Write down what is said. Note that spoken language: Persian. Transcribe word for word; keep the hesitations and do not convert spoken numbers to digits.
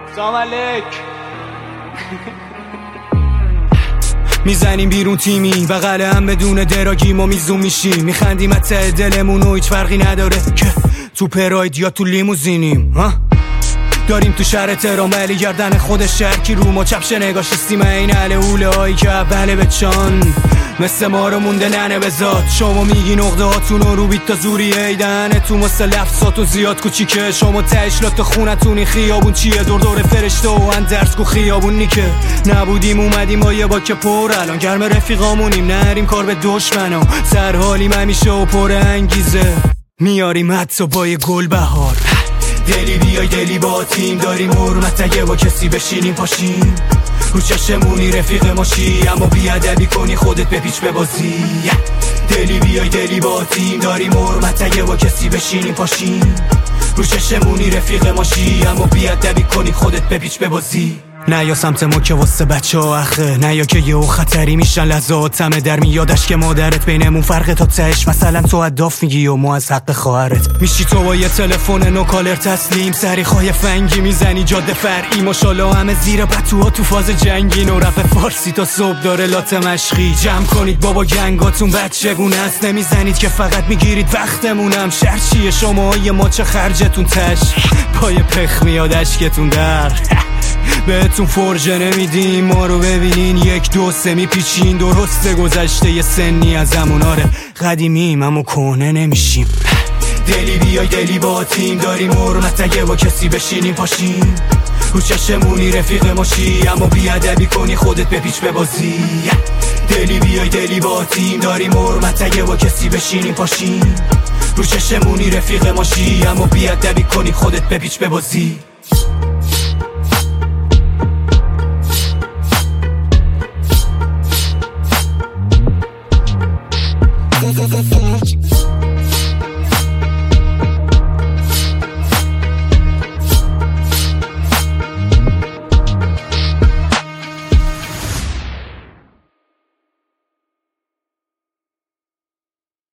سلام علیک. میزنیم بیرون تیمی بغل هم بدون دراگی ما میزون میشیم، میخندیم از ته دلمون و هیچ فرقی نداره که تو پراید یا تو لیموزینیم. ها داریم تو شهر تهران ولی گردن خود شهر کی رو ما چپشه نگاش استیم این اهل اوله هایی که اوله به چان مثل ما رو مونده ننه بزاد. شما میگی نقطه هاتون رو بیت تا زوری ایدنه تو مثل لفظاتون زیاد کوچیکه. شما تشلات خونتونی خیابون چیه دور دور فرشته و اندرس کو خیابون نیکه. نبودیم اومدیم با یه باک پر الان گرم رفیقامونیم نریم کار به دشمنا سر حالیم همیشه و پر انگیزه میاریم حتی با یه گل بهار. دلی بیای دلی با تیم داریم حرمت اگه با کسی بشینیم پاشیم رو چشمونی رفیق ماشی اما بیادبی کنی خودت بپیچ ببازی. دلی بیای دلی با تیم داریم حرمت اگه با کسی بشینیم پاشیم رو چشمونی رفیق ماشی اما بیادبی کنی خودت بپیچ ببازی. نه یا سمت ما که واسه بچه ها اخه نه یا که یه خطری میشن لحظات همه در میادش که مادرت بینمون فرق تا تهش مثلا تو اداف میگی و ما از حق خواهرت میشی تو با یه تلفن نو کالر تسلیم سری خواهی فنگی میزنی جاده فرعی ماشالله همه زیر بطوها تو فاز جنگین و رپ فارسی تا صبح داره لات مشقی. جمع کنید بابا گنگاتون بچگونه است نمیزنید که فقط میگیرید وقتمونم شهر چیه شما یه ماچ خرجتون تش پای پخ میاد اشکتون در بهتون فرجه نمیدیم ما رو ببینین یک دو سه میپیچین درسته گذشته یه سنی از هموناره قدیمیم اما کهنه نمیشیم. دلی بیای دلی با تیم داریم حرمت اگه با کسی بشینیم پاشیم رو چشمونی رفیق ماشی اما بیادبی کنی خودت بپیچ ببازی. دلی بیای دلی با تیم داریم حرمت اگه با کسی بشینیم پاشیم رو چشمونی رفیق ماشی اما بیادبی کنی خودت بپیچ ببازی. Fuck, fuck, fuck.